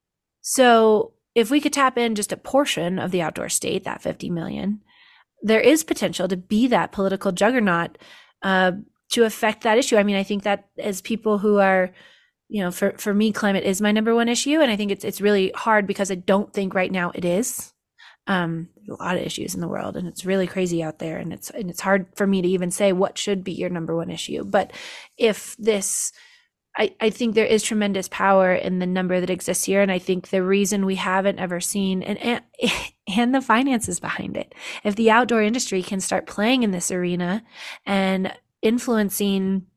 So if we could tap in just a portion of the outdoor state, that fifty million, there is potential to be that political juggernaut uh, to affect that issue. I mean, I think that as people who are, you know, for, for me, climate is my number one issue. And I think it's it's really hard because I don't think right now it is. Um, there's a lot of issues in the world, and it's really crazy out there. And it's and it's hard for me to even say what should be your number one issue. But if this, I, I think there is tremendous power in the number that exists here. And I think the reason we haven't ever seen, and, and, and the finances behind it, if the outdoor industry can start playing in this arena and influencing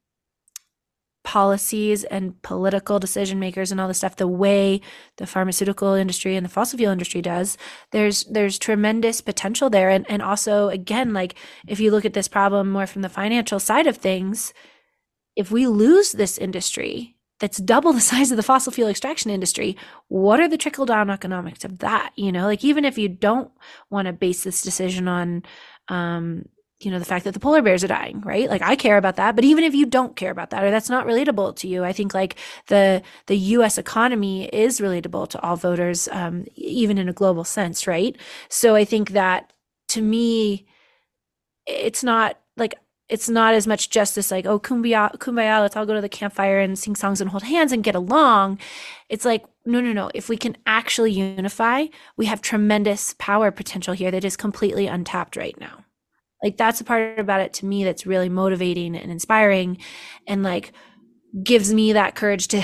policies and political decision makers and all this stuff the way the pharmaceutical industry and the fossil fuel industry does, there's there's tremendous potential there. And and also, again, like if you look at this problem more from the financial side of things, if we lose this industry that's double the size of the fossil fuel extraction industry, what are the trickle down economics of that? You know, like even if you don't want to base this decision on um you know, the fact that the polar bears are dying, right? Like I care about that, but even if you don't care about that, or that's not relatable to you, I think like the the U S economy is relatable to all voters, um, even in a global sense, right? So I think that to me, it's not like, it's not as much just this like, oh, kumbaya, kumbaya, let's all go to the campfire and sing songs and hold hands and get along. It's like, no, no, no. If we can actually unify, we have tremendous power potential here that is completely untapped right now. Like that's the part about it to me that's really motivating and inspiring and like gives me that courage to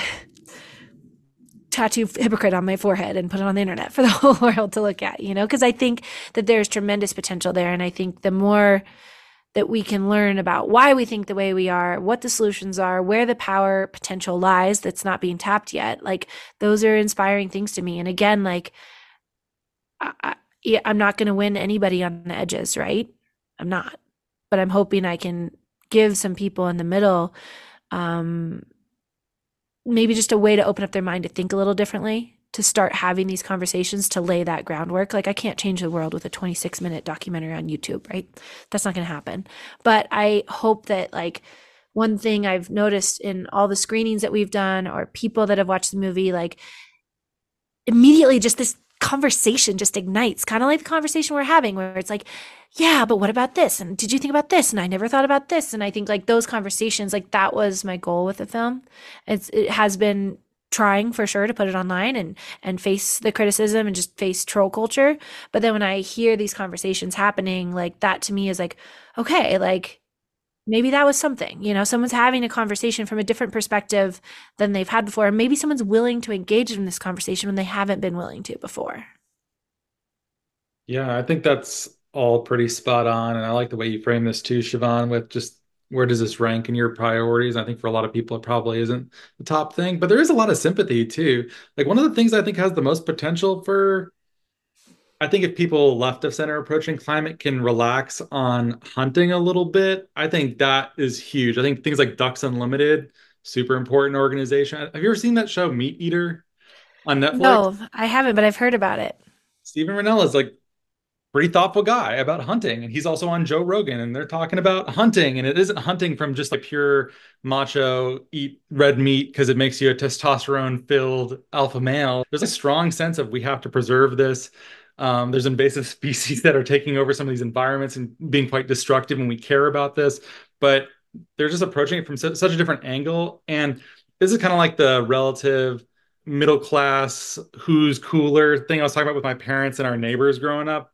tattoo hypocrite on my forehead and put it on the internet for the whole world to look at, you know, because I think that there's tremendous potential there. And I think the more that we can learn about why we think the way we are, what the solutions are, where the power potential lies that's not being tapped yet, like those are inspiring things to me. And again, like I, I, yeah, I'm not going to win anybody on the edges, right? I'm not, but I'm hoping I can give some people in the middle um, maybe just a way to open up their mind to think a little differently, to start having these conversations, to lay that groundwork. Like I can't change the world with a twenty-six minute documentary on YouTube, right? That's not going to happen. But I hope that like one thing I've noticed in all the screenings that we've done or people that have watched the movie, like immediately just this conversation just ignites, kind of like the conversation we're having where it's like, yeah, but what about this? And did you think about this? And I never thought about this. And I think like those conversations, like that was my goal with the film. It's, it has been trying for sure to put it online and, and face the criticism and just face troll culture. But then when I hear these conversations happening, like that to me is like, okay, like maybe that was something, you know, someone's having a conversation from a different perspective than they've had before. And maybe someone's willing to engage in this conversation when they haven't been willing to before. Yeah, I think that's all pretty spot on. And I like the way you frame this too, Siobhan, with just where does this rank in your priorities? I think for a lot of people, it probably isn't the top thing, but there is a lot of sympathy too. Like one of the things I think has the most potential for, I think if people left of center approaching climate can relax on hunting a little bit, I think that is huge. I think things like Ducks Unlimited, super important organization. Have you ever seen that show Meat Eater on Netflix? No, I haven't, but I've heard about it. Steven Rinella is like pretty thoughtful guy about hunting, and he's also on Joe Rogan, and they're talking about hunting, and it isn't hunting from just like pure macho eat red meat because it makes you a testosterone filled alpha male. There's a strong sense of we have to preserve this. Um, there's invasive species that are taking over some of these environments and being quite destructive, and we care about this, but they're just approaching it from such a different angle. And this is kind of like the relative middle class, who's cooler thing I was talking about with my parents and our neighbors growing up.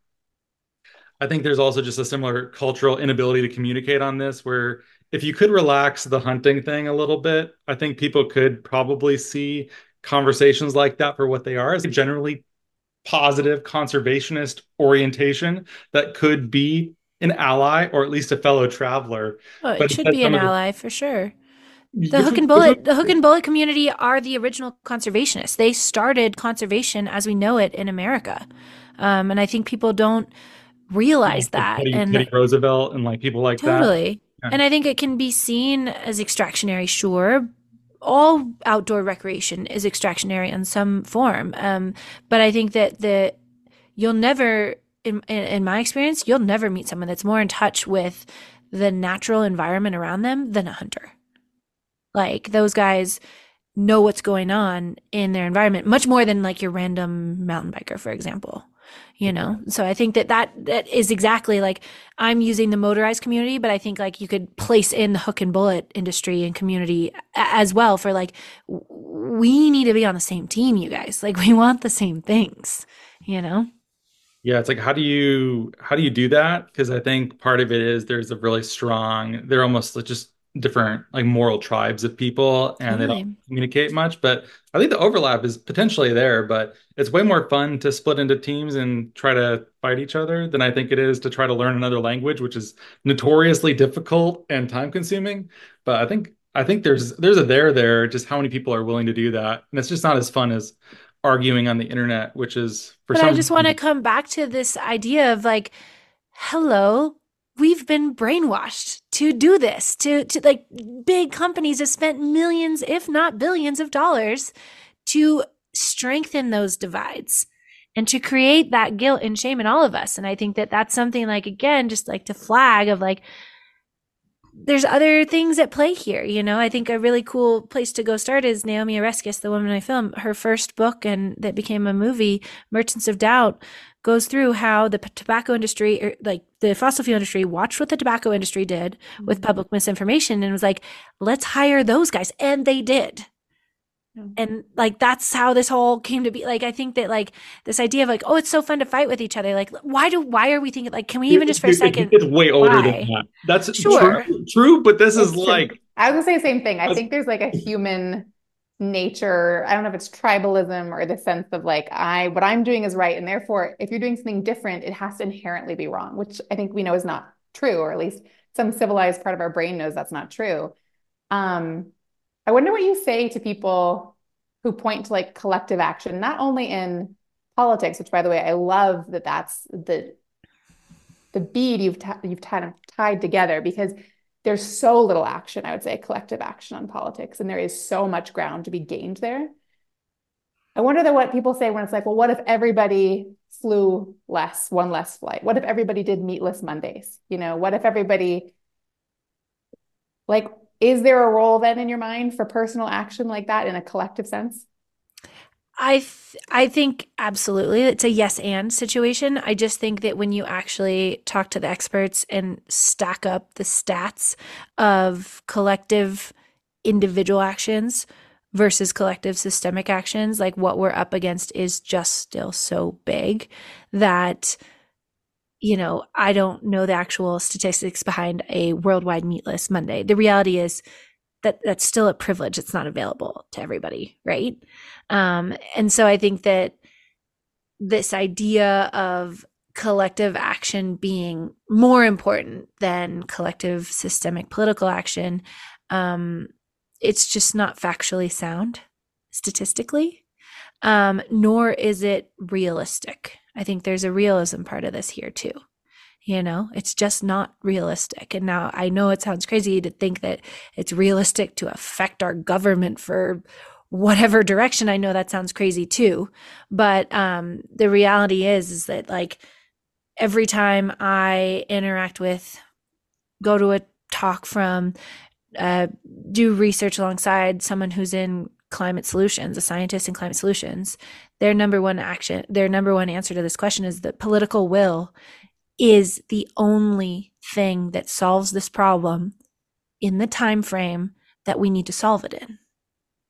I think there's also just a similar cultural inability to communicate on this, where if you could relax the hunting thing a little bit, I think people could probably see conversations like that for what they are, as a generally positive conservationist orientation that could be an ally or at least a fellow traveler. Oh, it But should instead, be some an of the ally for sure. The which hook was, and which was bullet, the hook and bullet community are the original conservationists. They started conservation as we know it in America. Um, and I think people don't realize like that. Teddy, And Teddy Roosevelt and like people like that. totally. Yeah. And I think it can be seen as extractionary, sure. All outdoor recreation is extractionary in some form. Um, but I think that the you'll never, in, in in my experience, you'll never meet someone that's more in touch with the natural environment around them than a hunter. Like those guys know what's going on in their environment much more than like your random mountain biker, for example. You know, so I think that, that that is exactly like I'm using the motorized community, but I think like you could place in the hook and bullet industry and community as well for like, we need to be on the same team, you guys. Like we want the same things, you know? Yeah, it's like how do you how do you do that? Because I think part of it is there's a really strong, they're almost like just different like moral tribes of people and they don't Totally. communicate much. But I think the overlap is potentially there, but it's way more fun to split into teams and try to fight each other than I think it is to try to learn another language, which is notoriously difficult and time consuming. But I think I think there's there's a there there, just how many people are willing to do that. And it's just not as fun as arguing on the internet, which is for But I some just want to come back to this idea of like, hello, we've been brainwashed to do this, to, to like big companies have spent millions, if not billions of dollars to strengthen those divides and to create that guilt and shame in all of us. And I think that that's something like, again, just like to flag of like, there's other things at play here. You know, I think a really cool place to go start is Naomi Oreskes, the woman I filmed. Her first book and that became a movie, Merchants of Doubt, goes through how the tobacco industry, or like the fossil fuel industry, watched what the tobacco industry did with public misinformation and was like, let's hire those guys. And they did. And like that's how this whole came to be. Like I think that like this idea of like, oh, it's so fun to fight with each other. Like why do why are we thinking like, can we even just for a second? It's way older why? than that. That's sure true, true but this It's is true. like I was gonna say the same thing. I think there's like a human nature. I don't know if it's tribalism or the sense of like I what I'm doing is right, and therefore if you're doing something different, it has to inherently be wrong, which I think we know is not true, or at least some civilized part of our brain knows that's not true. Um, I wonder what you say to people who point to like collective action, not only in politics, which by the way, I love that that's the the bead you've t- you've kind of tied together, because there's so little action, I would say, collective action on politics, and there is so much ground to be gained there. I wonder that what people say when it's like, well, what if everybody flew less, one less flight? What if everybody did meatless Mondays? You know, what if everybody, like, is there a role then in your mind for personal action like that in a collective sense? I th- I think absolutely it's a yes and situation. I just think that when you actually talk to the experts and stack up the stats of collective individual actions versus collective systemic actions, like what we're up against is just still so big that, you know, I don't know the actual statistics behind a worldwide meatless Monday. The reality is that that's still a privilege. It's not available to everybody, right? Um, and so I think that this idea of collective action being more important than collective systemic political action, um, it's just not factually sound statistically, um, nor is it realistic. I think there's a realism part of this here too. You know, it's just not realistic. And now I know it sounds crazy to think that it's realistic to affect our government for whatever direction. I know that sounds crazy too. But um, the reality is, is that like every time I interact with, go to a talk from, uh, do research alongside someone who's in climate solutions, a scientist in climate solutions, their number one action, their number one answer to this question is that political will is the only thing that solves this problem in the time frame that we need to solve it in.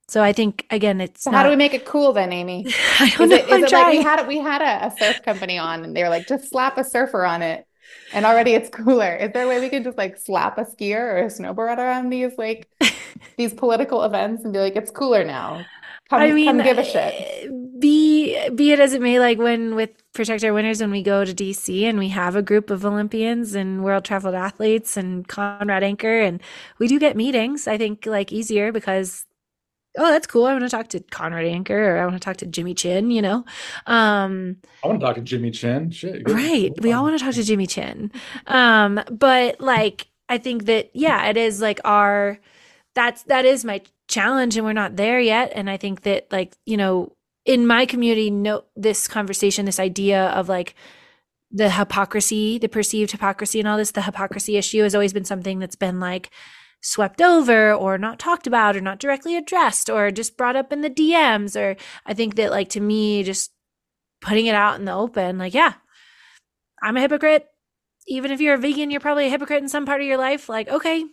So I think, again, it's So not, how do we make it cool then, Amy? I don't Is know. it, is I'm it like we trying. had we had a, a surf company on and they were like, just slap a surfer on it and already it's cooler. Is there a way we could just like slap a skier or a snowboarder on these like these political events and be like, it's cooler now. Come I mean, come give a shit. eh, be be it as it may, like when with Protect Our Winners, when we go to D C and we have a group of Olympians and world traveled athletes and Conrad Anchor, and we do get meetings, I think like easier because, oh, that's cool. I want to talk to Conrad Anchor, or I want to talk to Jimmy Chin, you know? Um, I want to talk to Jimmy Chin. Shit. Good. right. We all want to talk to Jimmy Chin. Um, but like, I think that, yeah, it is like our, that's, that is my challenge, and we're not there yet. And I think that, like, you know, in my community, no, this conversation, this idea of like the hypocrisy, the perceived hypocrisy and all this, the hypocrisy issue has always been something that's been like swept over or not talked about or not directly addressed or just brought up in the D Ms. Or I think that, like, to me, just putting it out in the open, like, yeah, I'm a hypocrite. Even if you're a vegan, you're probably a hypocrite in some part of your life. Like, okay,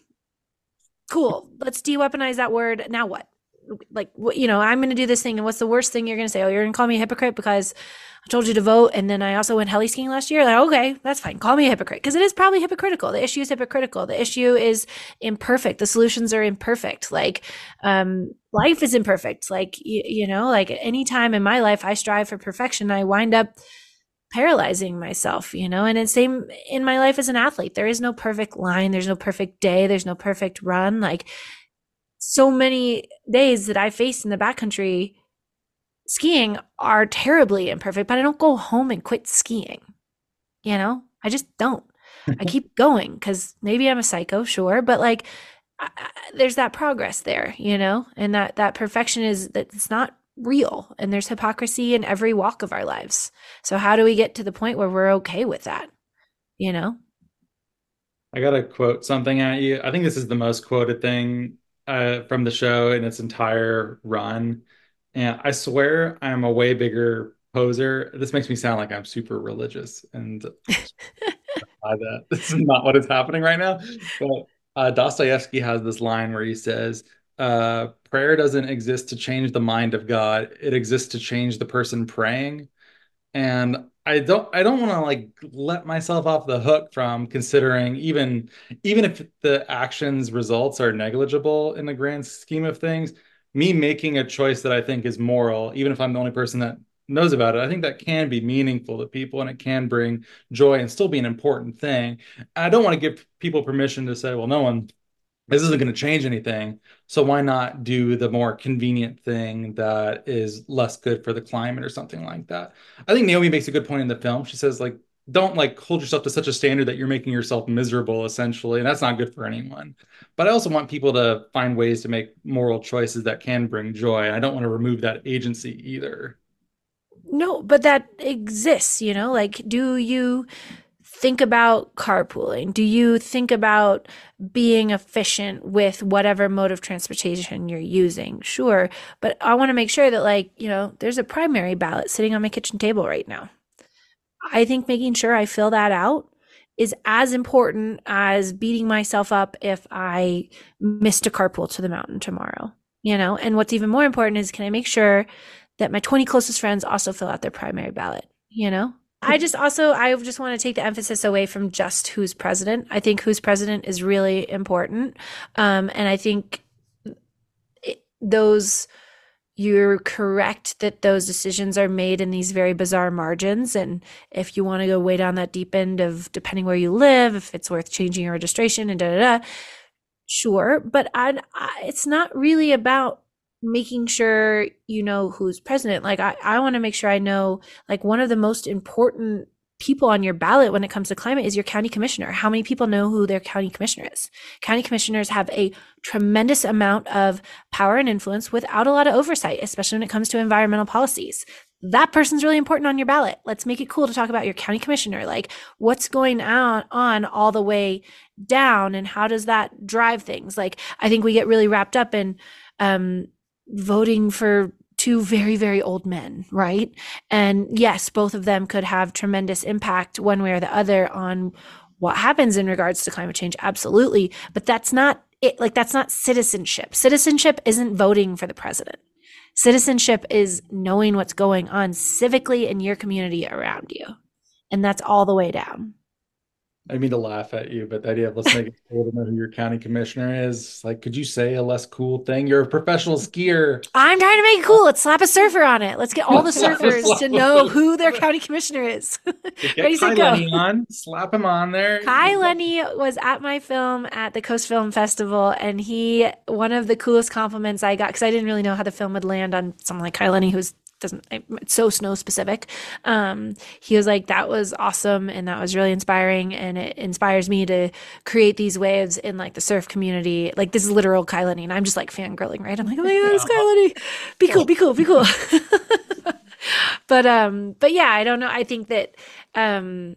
cool. Let's de-weaponize that word. Now what? Like, what, you know, I'm going to do this thing. And what's the worst thing you're going to say? Oh, you're going to call me a hypocrite because I told you to vote. And then I also went heli skiing last year. Like, okay, that's fine. Call me a hypocrite, because it is probably hypocritical. The issue is hypocritical. The issue is imperfect. The solutions are imperfect. Like, um, life is imperfect. Like, you, you know, like any time in my life I strive for perfection, I wind up paralyzing myself, you know. And it's same in my life as an athlete. There is no perfect line. There's no perfect day. There's no perfect run. Like, so many days that I face in the backcountry skiing are terribly imperfect, but I don't go home and quit skiing. You know, I just don't. I keep going because maybe I'm a psycho, sure, but like, I, I, there's that progress there, you know, and that that perfection is that it's not real, and there's hypocrisy in every walk of our lives. So how do we get to the point where we're okay with that? You know, I gotta quote something at you. I think this is the most quoted thing uh, from the show in its entire run. And I swear I'm a way bigger poser. This makes me sound like I'm super religious, and I, that this is not what is happening right now. But uh, Dostoevsky has this line where he says, uh, prayer doesn't exist to change the mind of God. It exists to change the person praying. And I don't I don't want to like let myself off the hook from considering, even even if the actions results are negligible in the grand scheme of things, me making a choice that I think is moral, even if I'm the only person that knows about it, I think that can be meaningful to people, and it can bring joy and still be an important thing. I don't want to give people permission to say, well, no one this isn't going to change anything. So why not do the more convenient thing that is less good for the climate or something like that? I think Naomi makes a good point in the film. She says, like, don't like hold yourself to such a standard that you're making yourself miserable, essentially. And that's not good for anyone. But I also want people to find ways to make moral choices that can bring joy. I don't want to remove that agency either. no, but that exists, you know, like, do you think about carpooling? Do you think about being efficient with whatever mode of transportation you're using? Sure. But I want to make sure that, like, you know, there's a primary ballot sitting on my kitchen table right now. I think making sure I fill that out is as important as beating myself up if I missed a carpool to the mountain tomorrow, you know? And what's even more important is, can I make sure that my twenty closest friends also fill out their primary ballot, you know? I just also, I just want to take the emphasis away from just who's president. I think who's president is really important. Um, and I think it, those, you're correct that those decisions are made in these very bizarre margins. And if you want to go way down that deep end of depending where you live, if it's worth changing your registration and da da da, sure. But I, I, it's not really about making sure you know who's president. Like, I, I want to make sure I know, like, one of the most important people on your ballot when it comes to climate is your county commissioner. How many people know who their county commissioner is? County commissioners have a tremendous amount of power and influence without a lot of oversight, especially when it comes to environmental policies. That person's really important on your ballot. Let's make it cool to talk about your county commissioner. Like, what's going on, on all the way down, and how does that drive things? Like, I think we get really wrapped up in, um, voting for two very, very old men, right? And yes, both of them could have tremendous impact one way or the other on what happens in regards to climate change. Absolutely. But that's not it. Like, that's not citizenship. Citizenship isn't voting for the president. Citizenship is knowing what's going on civically in your community around you. And that's all the way down. I didn't mean to laugh at you, but the idea of let's make it cool to know who your county commissioner is. Like, could you say a less cool thing? You're a professional skier. I'm trying to make it cool. Let's slap a surfer on it. Let's get all the surfers to know who their county commissioner is. Get Ready, Kai set, go. Lenny on, slap him on there. Kai Lenny was at my film at the Coast Film Festival, and he, one of the coolest compliments I got, because I didn't really know how the film would land on someone like Kai Lenny, who's doesn't it's so snow specific. Um, he was like, that was awesome, and that was really inspiring, and it inspires me to create these waves in like the surf community. Like, this is literal Kai Lenny, and I'm just like fangirling, right? I'm like, oh my god, it's Kai Lenny. Be cool, be cool, be cool. but um, but yeah, I don't know. I think that um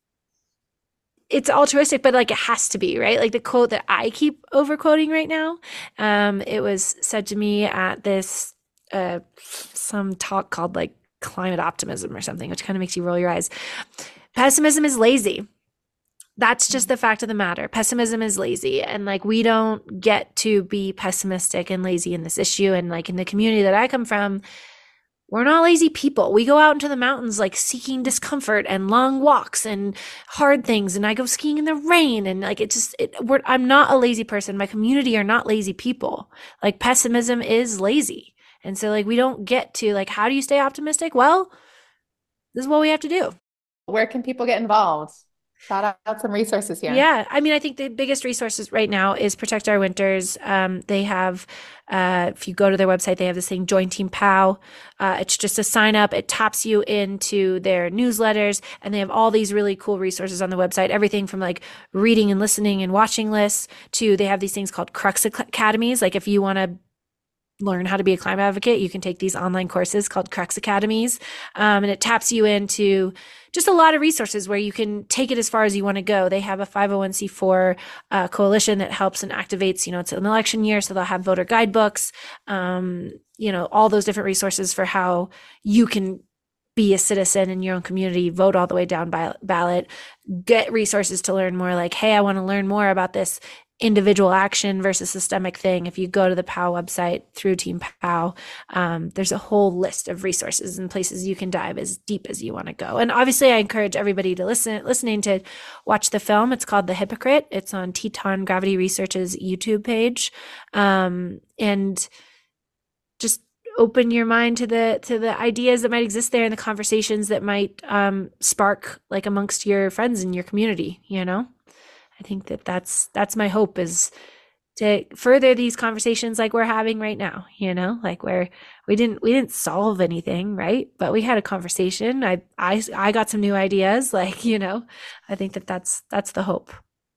it's altruistic, but like it has to be, right? Like the quote that I keep over quoting right now, um, it was said to me at this Uh, some talk called like climate optimism or something, which kind of makes you roll your eyes. Pessimism is lazy. That's just the fact of the matter. Pessimism is lazy. And like, we don't get to be pessimistic and lazy in this issue. And like in the community that I come from, we're not lazy people. We go out into the mountains, like seeking discomfort and long walks and hard things. And I go skiing in the rain. And like, it just, it, we're, I'm not a lazy person. My community are not lazy people. Like, pessimism is lazy. And so like, we don't get to like, how do you stay optimistic? Well, this is what we have to do. Where can people get involved? Shout out some resources here. Yeah. I mean, I think the biggest resources right now is Protect Our Winters. Um, they have, uh, if you go to their website, they have this thing, Join Team P O W. Uh, it's just a sign up. It taps you into their newsletters, and they have all these really cool resources on the website. Everything from like reading and listening and watching lists to, they have these things called Crux Academies. Like, if you want to learn how to be a climate advocate, you can take these online courses called Crux Academies. Um, and it taps you into just a lot of resources where you can take it as far as you want to go. They have a five oh one c four uh, coalition that helps and activates, you know, it's an election year, so they'll have voter guidebooks, um, you know, all those different resources for how you can be a citizen in your own community, vote all the way down by ballot, get resources to learn more. Like, hey, I want to learn more about this individual action versus systemic thing. If you go to the P O W website through Team P O W, um, there's a whole list of resources and places you can dive as deep as you want to go. And obviously, I encourage everybody to listen, listening to watch the film. It's called The Hypocrite. It's on Teton Gravity Research's YouTube page, um, and just open your mind to the to the ideas that might exist there and the conversations that might um, spark like amongst your friends in your community. You know. I think that that's, that's my hope, is to further these conversations like we're having right now, you know, like where we didn't, we didn't solve anything, right? But we had a conversation. I, I, I got some new ideas, like, you know, I think that that's, that's the hope.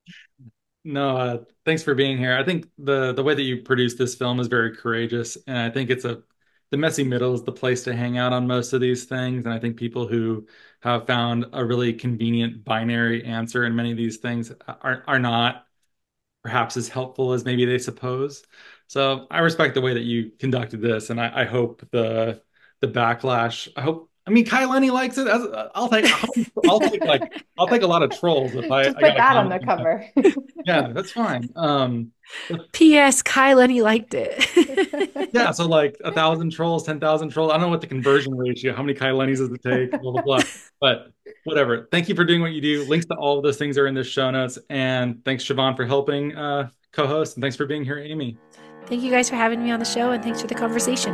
No, uh, thanks for being here. I think the, the way that you produced this film is very courageous. And I think it's a, the messy middle is the place to hang out on most of these things. And I think people who have found a really convenient binary answer in many of these things are, are not perhaps as helpful as maybe they suppose. So I respect the way that you conducted this. And I, I hope the the backlash, I hope, I mean, Kai Lenny likes it. As, I'll take, I'll, I'll take like, I'll take a lot of trolls if I just I put that on the cover. Yeah, that's fine. Um, P S Kai Lenny liked it. yeah, so like a thousand trolls, ten thousand trolls. I don't know what the conversion ratio, how many Kai Lennys does it take, blah, blah, blah. But whatever. Thank you for doing what you do. Links to all of those things are in the show notes. And thanks, Siobhan, for helping uh, co-host. And thanks for being here, Amy. Thank you guys for having me on the show, and thanks for the conversation.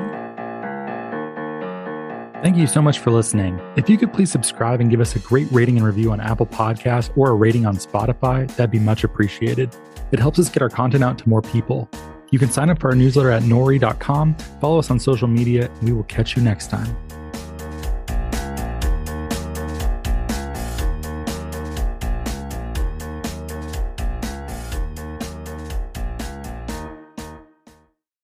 Thank you so much for listening. If you could please subscribe and give us a great rating and review on Apple Podcasts or a rating on Spotify, that'd be much appreciated. It helps us get our content out to more people. You can sign up for our newsletter at nori dot com, follow us on social media, and we will catch you next time.